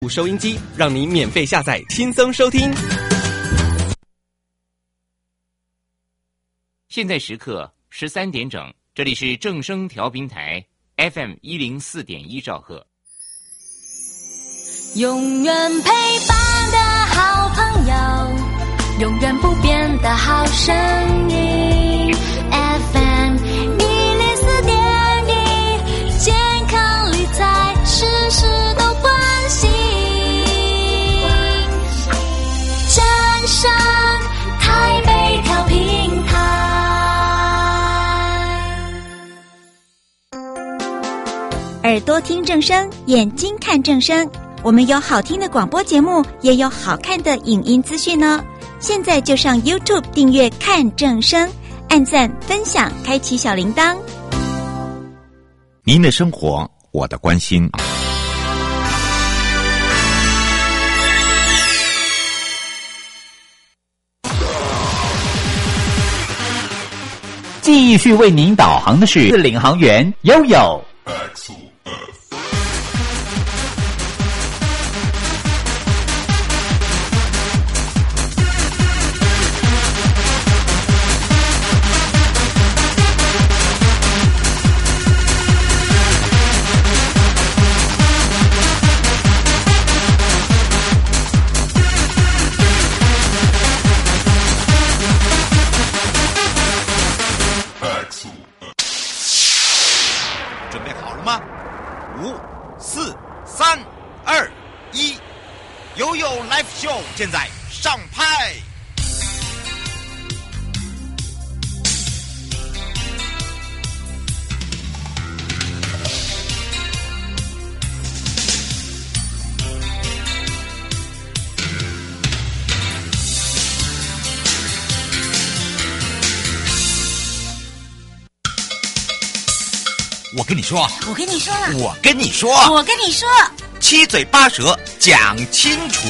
收音机，让你免费下载，轻松收听。 现在时刻13点整，这里是正声调频台 FM 104.1兆赫。 永远陪伴的好朋友，永远不变的好声音 FM 104.1，健康理财事事都关心，正声台北调频台。 耳朵听正声，眼睛看正声。我们有好听的广播节目，也有好看的影音资讯呢。现在就上 YouTube 订阅看正声，按赞分享，开启小铃铛。 您的生活，我的关心。 继续为您导航的是领航员悠悠。 现在上拍。我跟你说， 我跟你说， 我跟你说， 我跟你说， 七嘴八舌讲清楚。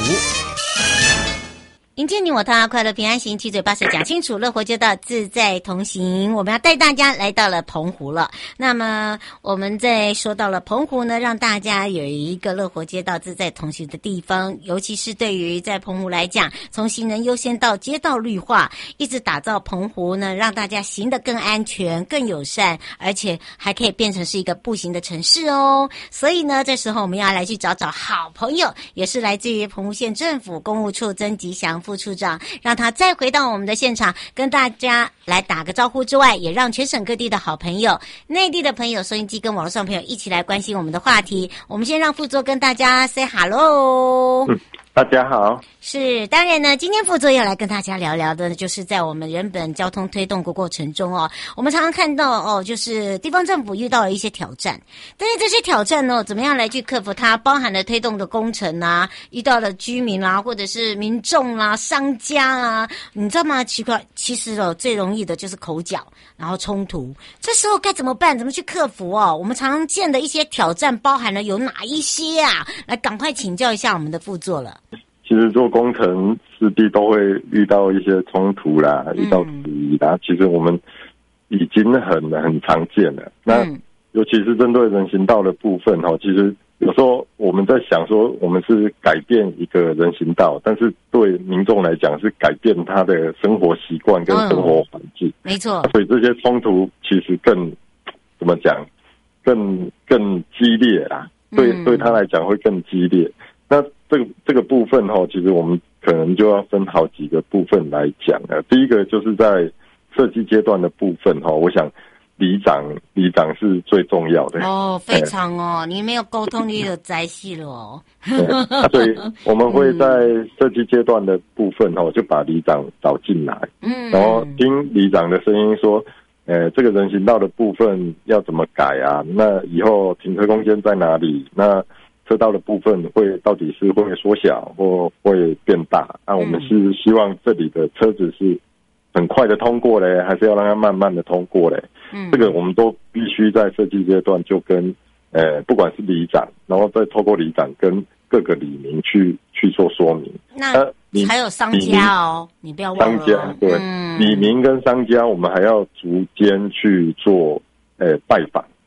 迎接你我他，快乐平安行，七嘴八舌讲清楚，乐活街道自在同行。我们要带大家来到了澎湖了。那么我们在说到了澎湖呢，让大家有一个乐活街道自在同行的地方，尤其是对于在澎湖来讲，从行人优先到街道绿化，一直打造澎湖呢，让大家行得更安全、更友善，而且还可以变成是一个步行的城市哦。所以呢，这时候我们要来去找找好朋友，也是来自于澎湖县政府公务处曾吉祥副处长，让他再回到我们的现场，跟大家来打个招呼之外，也让全省各地的好朋友、内地的朋友、收音机跟网络上朋友一起来关心我们的话题。我们先让副座跟大家 say hello。 大家好。 是，当然呢，今天副座要来跟大家聊聊的，就是在我们人本交通推动的过程中哦，我们常常看到哦，就是地方政府遇到了一些挑战，但是这些挑战呢，怎么样来去克服它？包含了推动的工程啊，遇到了居民啦、或者是民众啦、商家啦，你知道吗？其实哦，最容易的就是口角，然后冲突。这时候该怎么办？怎么去克服哦？我们常见的一些挑战包含了有哪一些啊？来，赶快请教一下我们的副座了。 其实做工程势必都会遇到一些冲突啦，遇到质疑啦，其实我们已经很常见了。那尤其是针对人行道的部分其实有时候我们在想说，我们是改变一个人行道，但是对民众来讲是改变他的生活习惯跟生活环境。 没错。 所以这些冲突其实更怎么讲，更激烈啦。对他来讲会更激烈。那这个部分其实我们可能就要分好几个部分来讲了。第一个就是在设计阶段的部分我想里长是最重要的哦，非常哦，你没有沟通你就栽戏了哦。 所以我们会在设计阶段的部分就把里长找进来，然后听里长的声音说，这个人行道的部分要怎么改啊？那以后停车空间在哪里？那车道的部分到底是会缩小或会变大？那我们是希望这里的车子是很快的通过嘞，还是要让它慢慢的通过嘞？这个我们都必须在设计阶段就跟不管是里长，然后再透过里长跟各个里民去做说明。 那还有商家哦，你不要忘了。商家对，里民跟商家我们还要逐间去做拜访。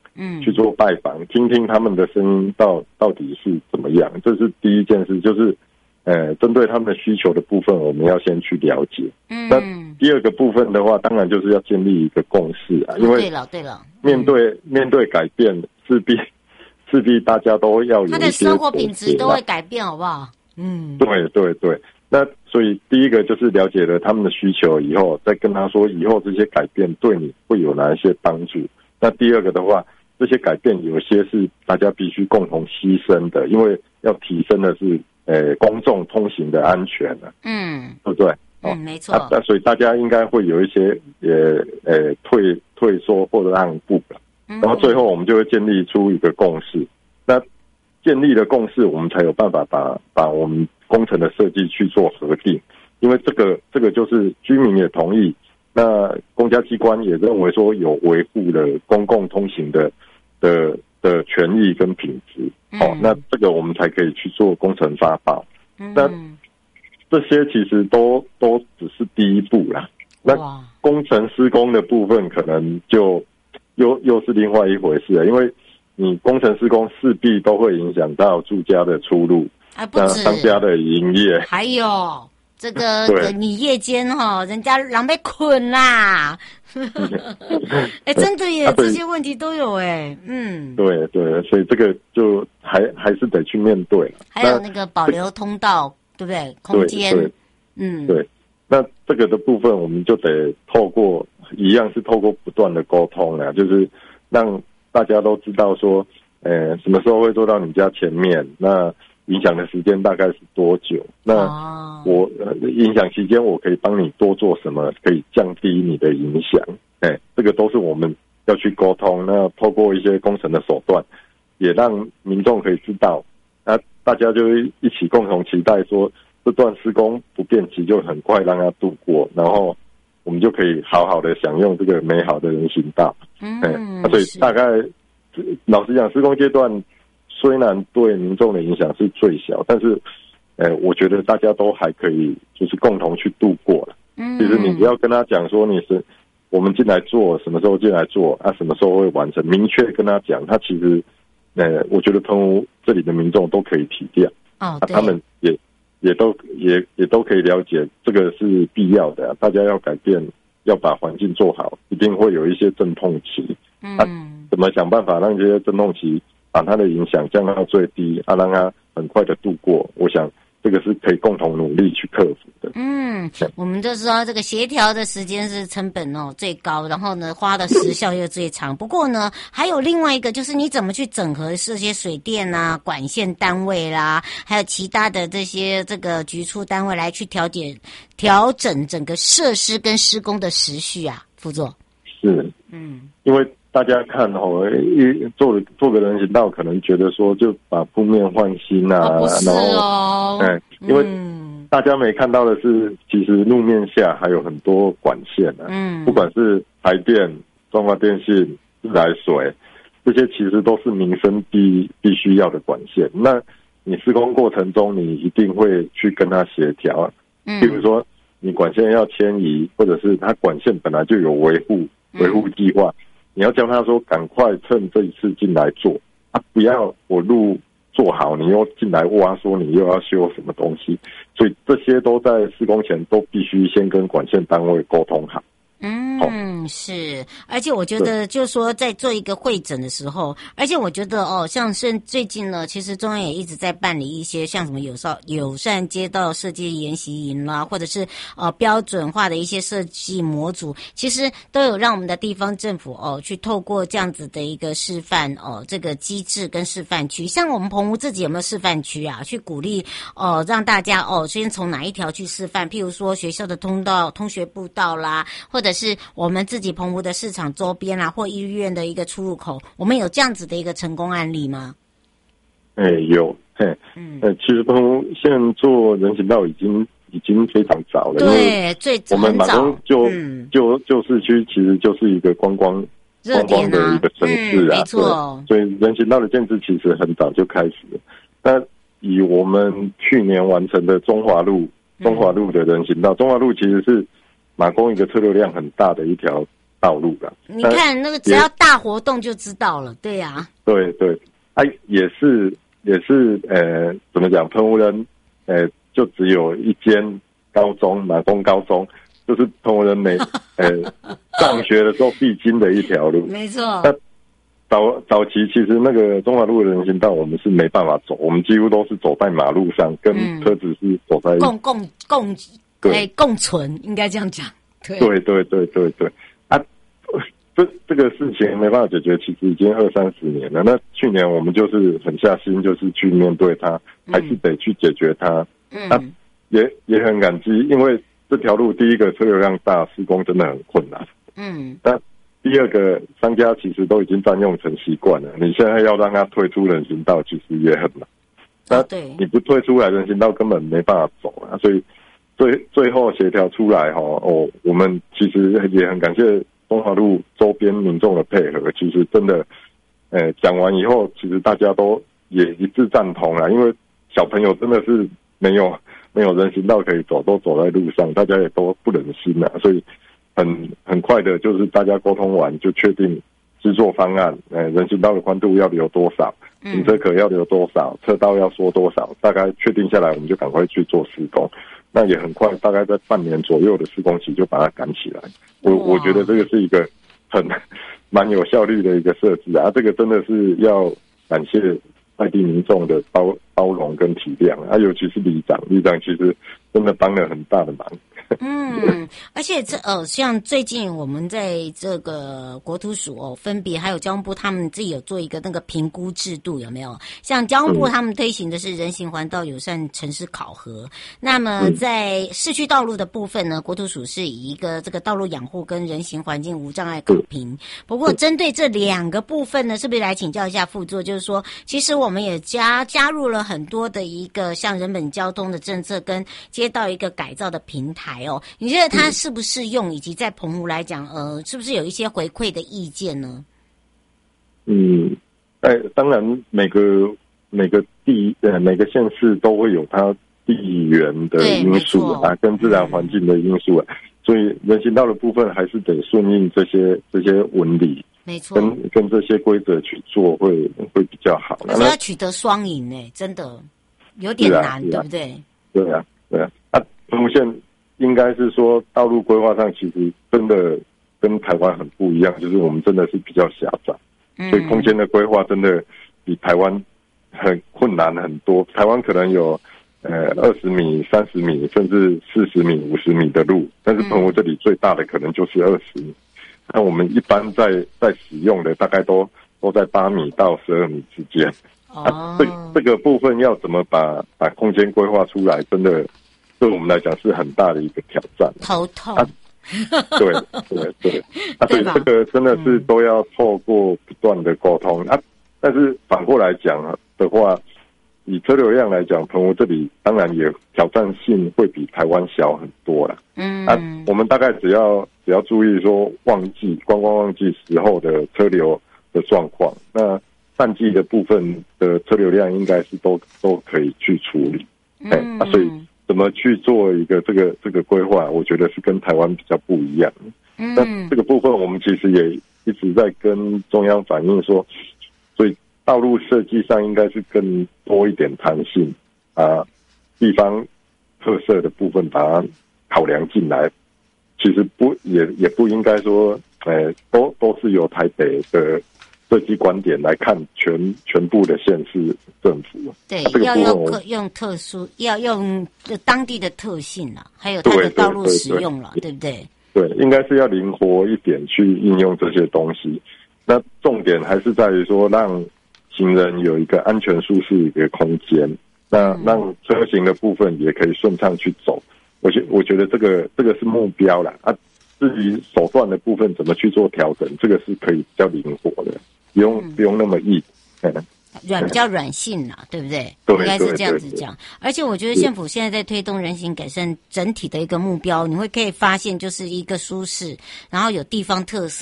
去做拜访，听听他们的声音到底是怎么样。这是第一件事，就是针对他们的需求的部分，我们要先去了解。那第二个部分的话，当然就是要建立一个共识啊，因为对了， 面对改变，势必大家都要有一些他的生活品质都会改变，好不好？ 对。那所以第一个就是了解了他们的需求以后，再跟他说以后这些改变对你会有哪一些帮助。那第二个的话，这些改变有些是大家必须共同牺牲的，因为要提升的是公众通行的安全了，对不对？ 没错。 所以大家应该会有一些退缩或者让步了，然后最后我们就会建立出一个共识。那建立了共识，我们才有办法把我们工程的设计去做核定，因为这个就是居民也同意，那公家机关也认为说有维护了公共通行的权益跟品质，那这个我们才可以去做工程发包。那这些其实都只是第一步啦。那工程施工的部分可能就又是另外一回事了，因为你工程施工势必都会影响到住家的出入， 不止商家的营业， 还有这个你夜间人家人被困啦，真的耶，这些问题都有对，所以这个就还是得去面对。 还有那个保留通道，对不对？空间， 对。那这个的部分，我们就得透过不断的沟通啦，就是让大家都知道说，什么时候会坐到你家前面，那影响的时间大概是多久？那我影响期间，我可以帮你多做什么，可以降低你的影响。这个都是我们要去沟通。那透过一些工程的手段，也让民众可以知道，那大家就一起共同期待说，这段施工不便期就很快让它度过，然后我们就可以好好的享用这个美好的人行道。所以大概老实讲，施工阶段虽然对民众的影响是最小，但是我觉得大家都还可以就是共同去度过了。其实你不要跟他讲说我们进来做，什么时候进来做什么时候会完成，明确跟他讲，他其实我觉得澎湖这里的民众都可以体谅，他们也都可以了解这个是必要的，大家要改变，要把环境做好，一定会有一些阵痛期。怎么想办法让这些阵痛期把它的影响降到最低，让它很快的度过，我想这个是可以共同努力去克服的。 我们就说这个协调的时间是成本最高，然后呢花的时效又最长。不过呢，还有另外一个就是你怎么去整合这些水电啊、管线单位啦，还有其他的这些这个局处单位来去调整整个设施跟施工的时序啊，副座。 是，因为大家看做个人行道，可能觉得说就把铺面换新啊， 不是然后因为大家没看到的是，其实路面下还有很多管线啊，不管是台电、中华电信、自来水，这些其实都是民生必须要的管线。那你施工过程中，你一定会去跟他协调，比如说你管线要迁移，或者是他管线本来就有维护计划，你要叫他说赶快趁这一次进来做，不要我路做好你又进来挖，说你又要修什么东西，所以这些都在施工前都必须先跟管线单位沟通好。 是，而且我觉得就是说在做一个会诊的时候，而且我觉得像是最近呢，其实中央也一直在办理一些像什么友善街道设计研习营啦，或者是标准化的一些设计模组，其实都有让我们的地方政府去透过这样子的一个示范这个机制跟示范区，像我们澎湖自己有没有示范区啊？去鼓励让大家先从哪一条去示范，譬如说学校的通道、通学步道啦，或者是我们自己澎湖的市场周边啦，或医院的一个出入口，我们有这样子的一个成功案例吗？ 有，其实澎湖现在做人行道已经非常早了， 对， 我们马公旧市区其实就是一个观光的一个城市啊， 没错， 所以人行道的建制其实很早就开始了。那以我们去年完成的中华路的人行道，中华路其实是马公一个车流量很大的一条道路啦。 你看那个只要大活动就知道了，对呀。 对对，也是怎么讲？澎湖人就只有一间高中，马公高中，就是澎湖人上学的时候必经的一条路。 没错。 那早期其实那个中华路的人行道我们是没办法走，我们几乎都是走在马路上，跟车子是走在共存，应该这样讲。对啊，这个事情没办法解决，其实已经20-30年了。那去年我们就是狠下心，就是去面对它，还是得去解决它。也很感激，因为这条路第一个车流量大，施工真的很困难。那第二个，商家其实都已经占用成习惯了，你现在要让他退出人行道，其实也很难。那你不退出来，人行道根本没办法走啊。所以最后协调出来我们其实也很感谢中华路周边民众的配合。其实真的，讲完以后，其实大家都也一致赞同啦，因为小朋友真的是没有人行道可以走，都走在路上，大家也都不忍心啦，所以很快的，就是大家沟通完就确定制作方案，人行道的宽度要留多少，停车格要留多少，车道要缩多少，大概确定下来，我们就赶快去做施工。那也很快，大概在半年左右的施工期就把它赶起来。我觉得这个是一个蛮有效率的一个设置啊，这个真的是要感谢在地民众的包容跟体谅啊，尤其是里长其实真的帮了很大的忙。 而且像最近我们在这个国土署分别还有交通部他们自己有做一个那个评估制度，有没有？像交通部他们推行的是人行环道友善城市考核，那么在市区道路的部分呢，国土署是以一个这个道路养护跟人行环境无障碍考评。不过针对这两个部分呢，是不是来请教一下副座，就是说其实我们也加入了很多的一个像人本交通的政策跟街道一个改造的平台你觉得它适不适用，以及在澎湖来讲是不是有一些回馈的意见呢？ 当然每个县市都会有它地缘的因素啊，跟自然环境的因素啊，所以人行道的部分还是得顺应这些纹理，没错，跟这些规则去做会比较好。 而且要取得双赢真的有点难，对不对？ 对啊。澎湖县应该是说道路规划上其实真的跟台湾很不一样，就是我们真的是比较狭窄，所以空间的规划真的比台湾很困难很多。台湾可能有20米、30米，甚至40米、50米的路，但是澎湖这里最大的可能就是20米。那我们一般在使用的大概都在8米到12米之间。这个部分要怎么把空间规划出来，真的对我们来讲是很大的一个挑战， 头痛。 对，所以这个真的是都要透过不断的沟通但是反过来讲的话，以车流量来讲，澎湖这里当然也挑战性会比台湾小很多啦。我们大概只要注意说观光旺季时候的车流的状况，那淡季的部分的车流量应该是都可以去处理。所以怎么去做一个这个规划，我觉得是跟台湾比较不一样。那这个部分我们其实也一直在跟中央反映说，所以道路设计上应该是更多一点弹性地方特色的部分把它考量进来。其实也不应该说都是由台北的设计观点来看全部的县市政府。 对，要用特殊，要用当地的特性还有它的道路使用对不对？ 对，应该是要灵活一点去应用这些东西。那重点还是在于说，让行人有一个安全舒适的一个空间，那让车行的部分也可以顺畅去走。我觉得这个是目标啦至于手段的部分怎么去做调整，这个是可以比较灵活的，不用那么硬。 比较软性对不对？应该是这样子讲。而且我觉得县府现在在推动人行改善整体的一个目标，你可以发现就是一个舒适，然后有地方特色，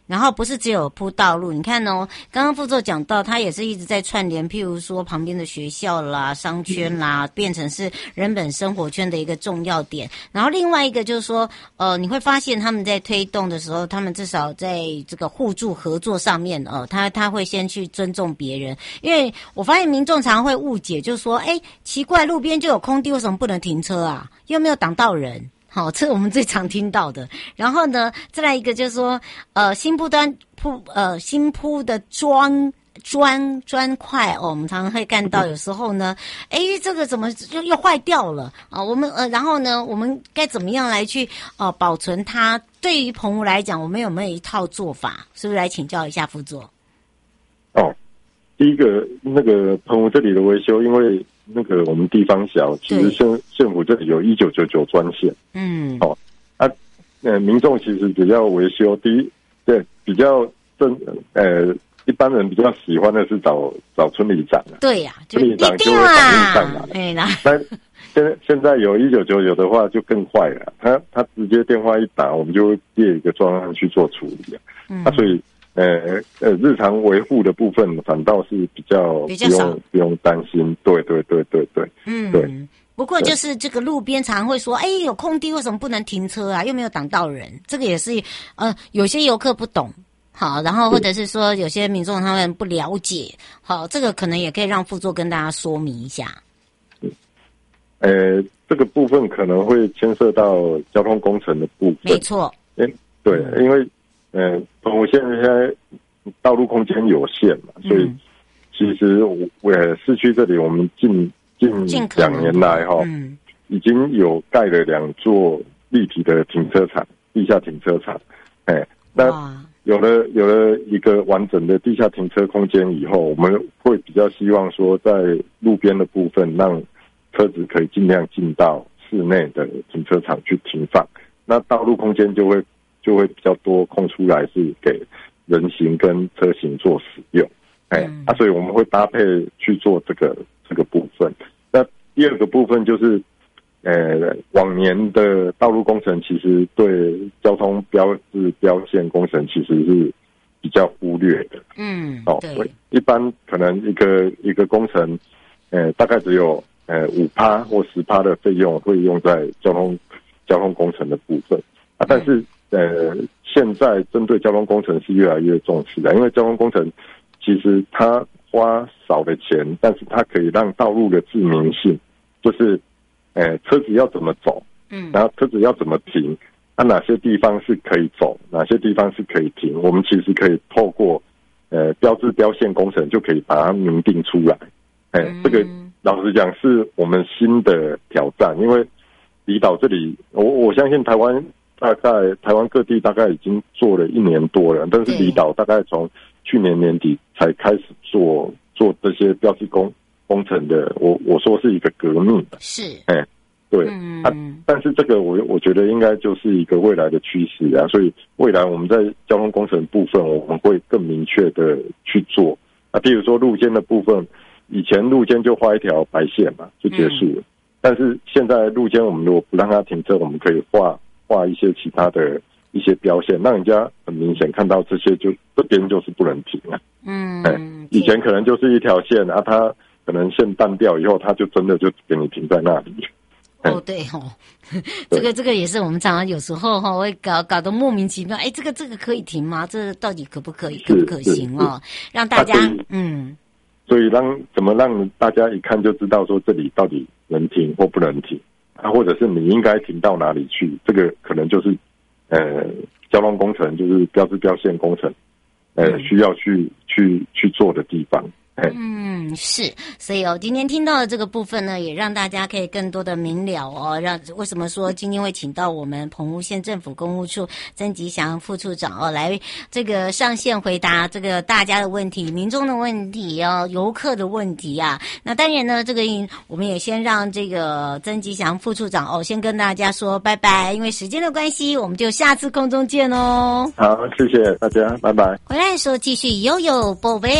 然后不是只有铺道路，你看哦，刚刚副座讲到，他也是一直在串联，譬如说旁边的学校啦、商圈啦，变成是人本生活圈的一个重要点。然后另外一个就是说，你会发现他们在推动的时候，他们至少在这个互助合作上面，他会先去尊重别人，因为我发现民众常会误解，就是说，奇怪，路边就有空地，为什么不能停车啊？又没有挡到人。好，这是我们最常听到的。然后呢，再来一个就是说，新铺的砖块我们常常会看到，有时候呢，这个怎么又坏掉了啊？我们然后呢，我们该怎么样来去保存它？对于澎湖来讲，我们有没有一套做法？是不是来请教一下副座？ 第一个那个澎湖这里的维修，因为那个我们地方小，其实县府这里有1999专线，民众其实只要维修，比较一般人比较喜欢的是找村里长对呀， 村里长就会反映上来。那现在有1999的话就更坏了，他直接电话一打，我们就会列一个专案去做处理所以日常维护的部分反倒是比较不用担心，对，对。 不过就是这个路边常会说，有空地为什么不能停车啊？又没有挡到人，这个也是有些游客不懂，好，然后或者是说有些民众他们不了解，好，这个可能也可以让副座跟大家说明一下。 这个部分可能会牵涉到交通工程的部分， 没错， 对，因为澎湖县现在道路空间有限嘛，所以其实市区这里我们近2年来已经有盖了2座立体的停车场，地下停车场。那有了一个完整的地下停车空间以后，我们会比较希望说，在路边的部分让车子可以尽量进到室内的停车场去停放，那道路空间就会比较多空出来，是给人行跟车行做使用。所以我们会搭配去做这个部分。那第二个部分就是，往年的道路工程其实对交通标志标线工程其实是比较忽略的。对，一般可能一个工程，大概只有5% 或10% 的费用会用在交通工程的部分但是现在针对交通工程是越来越重视的，因为交通工程其实它花少的钱，但是它可以让道路的致命性，就是车子要怎么走，然后车子要怎么停，哪些地方是可以走，哪些地方是可以停，我们其实可以透过标志标线工程就可以把它明定出来。这个老实讲是我们新的挑战，因为离岛这里，我相信台湾各地大概已经做了1年多了，但是离岛大概从去年年底才开始做这些标志工程的，我说是一个革命的， 是， 对，但是这个我觉得应该就是一个未来的趋势所以未来我们在交通工程部分我们会更明确的去做譬如说路肩的部分，以前路肩就画一条白线嘛，就结束了，但是现在路肩我们如果不让它停车，我们可以画一些其他的一些标线，让人家很明显看到这边就是不能停以前可能就是一条线它可能线淡掉以后，它就真的就给你停在那里。 这个也是我们常常有时候会搞得莫名其妙，这个可以停吗？这到底可不可以，可不可行让大家所以怎么让大家一看就知道说这里到底能停或不能停或者是你应该停到哪里去，这个可能就是交通工程，就是标志标线工程需要去做的地方。 是，所以今天听到的这个部分呢，也让大家可以更多的明了为什么说今天会请到我们澎湖县政府公务处曾吉祥副处长来这个上线回答这个大家的问题、民众的问题游客的问题那当然呢，这个我们也先让这个曾吉祥副处长先跟大家说拜拜，因为时间的关系，我们就下次空中见哦。 好，谢谢大家，拜拜。 回来的时候继续悠悠宝贝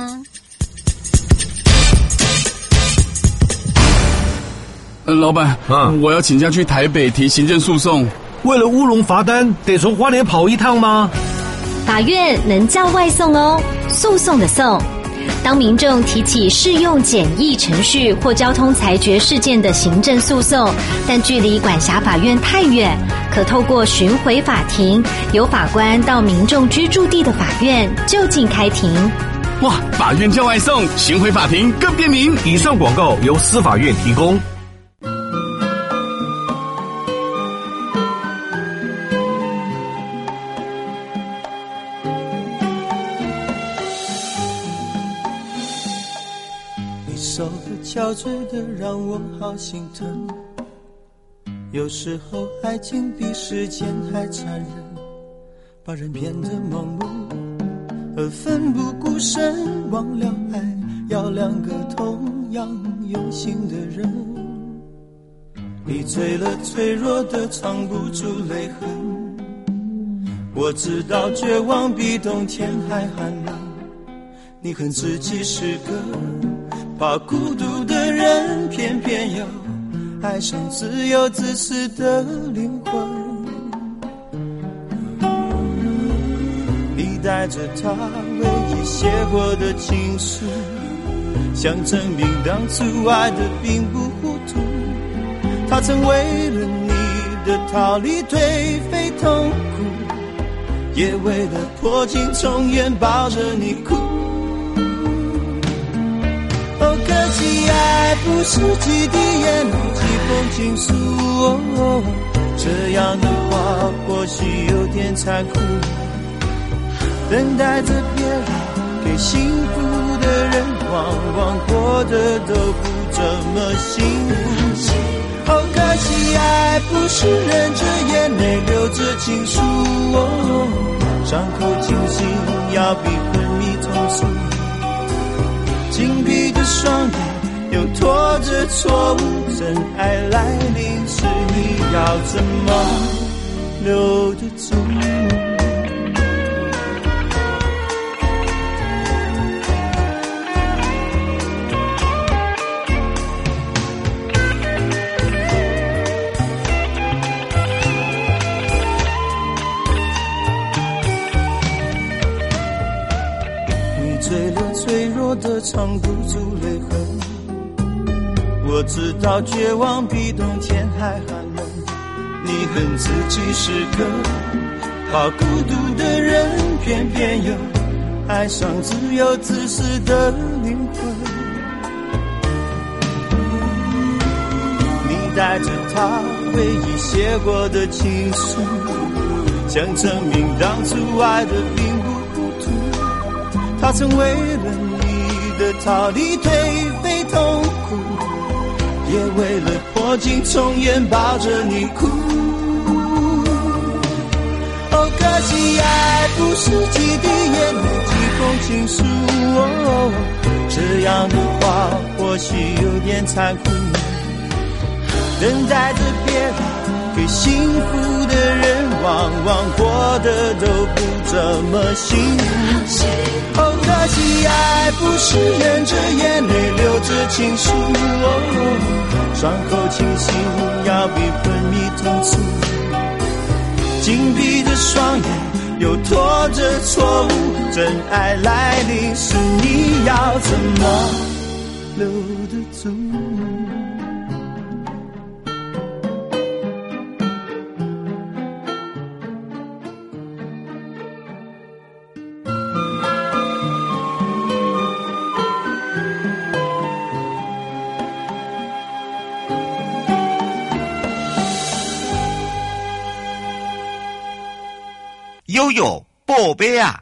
老板，我要请假去台北提行政诉讼。 为了乌龙罚单，得从花莲跑一趟吗？ 法院能叫外送哦，诉讼的讼。当民众提起适用简易程序或交通裁决事件的行政诉讼，但距离管辖法院太远，可透过巡回法庭，由法官到民众居住地的法院就近开庭。 哇，法院叫外送，巡回法庭更便民。 以上广告由司法院提供。 手的憔悴的让我好心疼，有时候爱情比时间还残忍，把人变得盲目而奋不顾身，忘了爱要两个同样用心的人。你醉了脆弱的藏不住泪痕，我知道绝望比冬天还寒冷，你恨自己是个怕孤独的人，偏偏又爱上自由自私的灵魂。你带着他唯一写过的情书，想证明当初爱的并不糊涂。他曾为了你的逃离颓废痛苦，也为了破镜重圆抱着你哭。可惜爱不是几滴眼泪几封情书，这样的话或许有点残酷。等待着别人给幸福的人，往往过得都不怎么幸福。可惜爱不是忍着眼泪流着情书，伤口清醒要比昏迷痛楚。紧闭的双眼又拖着错误，真爱来临时你要怎么留得住？你醉了脆弱的藏不住泪痕，我知道绝望比冬天还寒冷，你恨自己是个怕孤独的人，偏偏又爱上自由自私的灵魂。你带着他唯一写过的情书，想证明当初爱的并不糊涂。他曾为了你的逃离颓废痛苦，也为了破镜重圆抱着你哭。可惜爱不是几滴眼泪几封情书，这样的话或许有点残酷。等待着别人给幸福的人，往往过得都不怎么幸福。可惜爱不是忍着眼泪流着情书，伤口清醒要比昏迷痛楚。紧闭着双眼又拖着错误，真爱来临时你要怎么留得住？ 悠悠宝贝啊！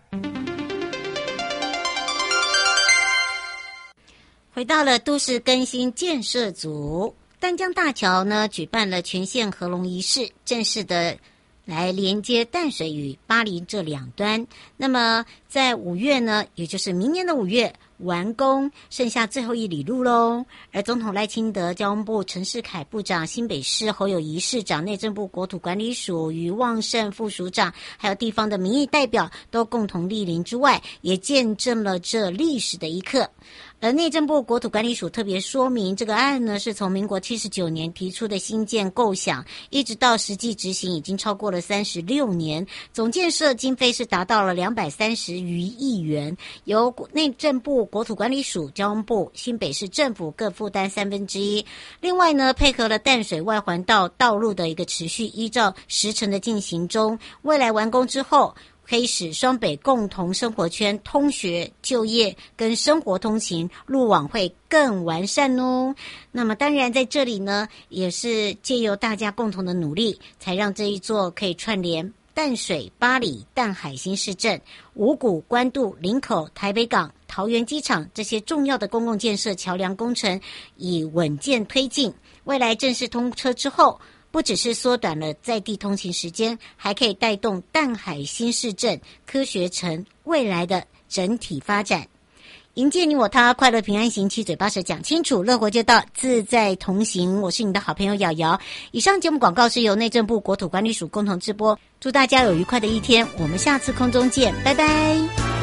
回到了都市更新建设组，淡江大桥呢举办了全线合龙仪式，正式的来连接淡水与巴黎这两端。那么在5月呢，也就是明年的5月完工，剩下最后1里路喽。而总统赖清德、交通部陈世凯部长、新北市侯友宜市长、内政部国土管理署余旺盛副署长，还有地方的民意代表都共同莅临之外，也见证了这历史的一刻。 而内政部国土管理署特别说明，这个案呢是从民国79年提出的新建构想，一直到实际执行已经超过了36年，总建设经费是达到了230余亿元，由内政部国土管理署、交通部、新北市政府各负担1/3。另外呢，配合了淡水外环道道路的一个持续依照时程的进行中，未来完工之后，可以使双北共同生活圈通学、就业跟生活通勤路网会更完善哦。那么当然在这里呢，也是借由大家共同的努力，才让这一座可以串联淡水、八里、淡海新市镇、五股、关渡、林口、台北港、桃园机场这些重要的公共建设桥梁工程以稳健推进。未来正式通车之后，不只是缩短了在地通勤时间，还可以带动淡海新市镇、科学城未来的整体发展。迎接你我他，快乐平安行，七嘴八舌讲清楚，乐活街道自在同行。我是你的好朋友瑶瑶。以上节目广告是由内政部国土管理署共同直播，祝大家有愉快的一天，我们下次空中见，拜拜。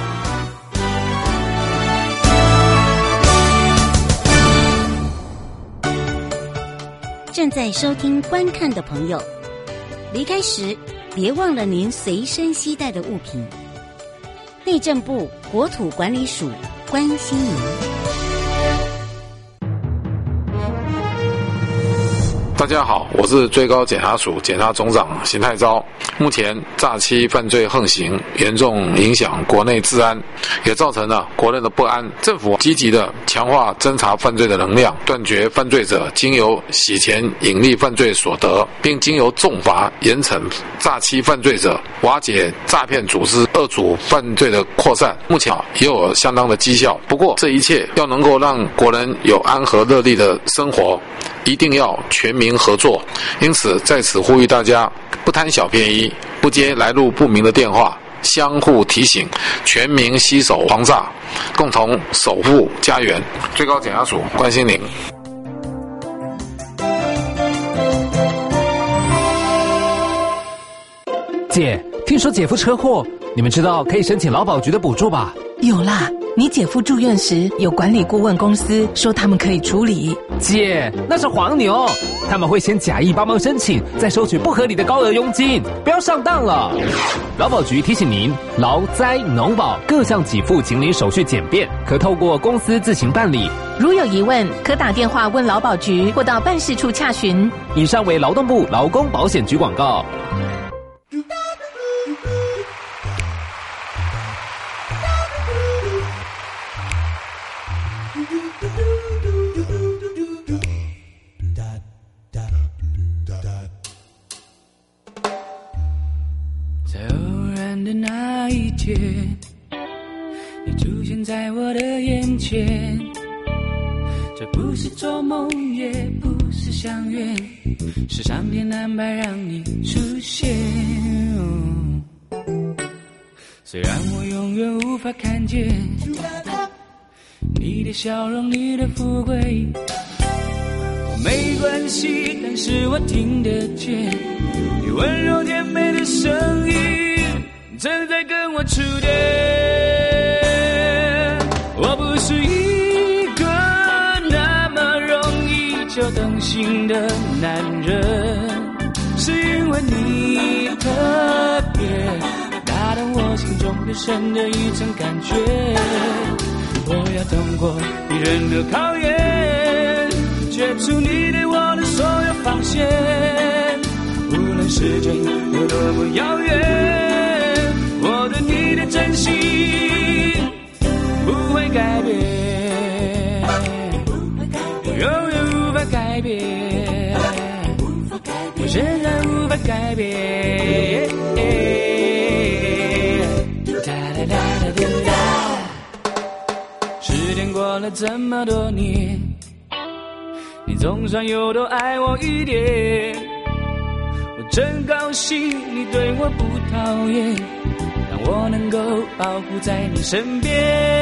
正在收听观看的朋友，离开时别忘了您随身携带的物品。内政部国土管理署关心您。 大家好，我是最高检察署检察总长邢太昭。目前诈欺犯罪横行，严重影响国内治安，也造成了国内的不安。政府积极的强化侦查犯罪的能量，断绝犯罪者经由洗钱盈利犯罪所得，并经由重罚严惩诈欺犯罪者，瓦解诈骗组织恶组犯罪的扩散。目前也有相当的绩效。不过这一切要能够让国人有安和乐利的生活，一定要全民合作。因此在此呼吁大家，不贪小便宜，不接来路不明的电话，相互提醒，全民携手防诈，共同守护家园。最高检察署关心您。 姐，听说姐夫车祸，你们知道可以申请劳保局的补助吧？ 有啦，你姐夫住院时有管理顾问公司说他们可以处理。 姐，那是黄牛，他们会先假意帮忙申请，再收取不合理的高额佣金，不要上当了。劳保局提醒您，劳灾农保各项给付请领手续简便，可透过公司自行办理。 如有疑问，可打电话问劳保局或到办事处洽询。 以上为劳动部劳工保险局广告。 在偶然的那一天，你出现在我的眼前，这不是做梦，也不是相约，是上天安排让你出现。虽然我永远无法看见你的笑容，你的富贵，没关系，但是我听得见你温柔甜美的声音正在跟我触电。我不是一个那么容易就动心的男人，是因为你特别打动我心中最深的一层感觉。我要通过敌人的考验，解除你对我的所有防线，无论时间有多么遥远，我对你的真心不会改变，我永远无法改变，我现在无法改变。时间过了这么多年，你总算有多爱我一点，我真高兴你对我不讨厌，让我能够保护在你身边。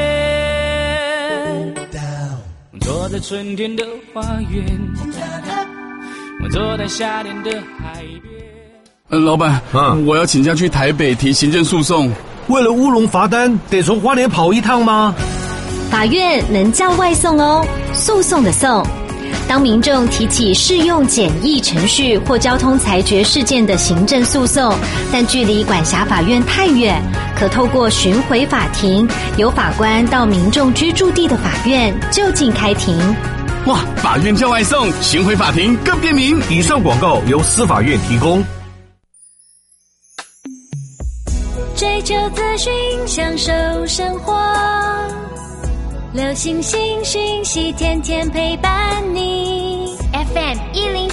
坐在春天的花园，我坐在夏天的海边。 老板，我要请假去台北提行政诉讼。 为了乌龙罚单，得从花莲跑一趟吗？ 法院能叫外送哦，诉讼的讼。当民众提起适用简易程序或交通裁决事件的行政诉讼，但距离管辖法院太远，可透过巡回法庭，由法官到民众居住地的法院就近开庭。 哇，法院叫外送，巡回法庭更便民。以上广告由司法院提供。 追求资讯，享受生活，流行新讯息，天天陪伴你。FM 104.1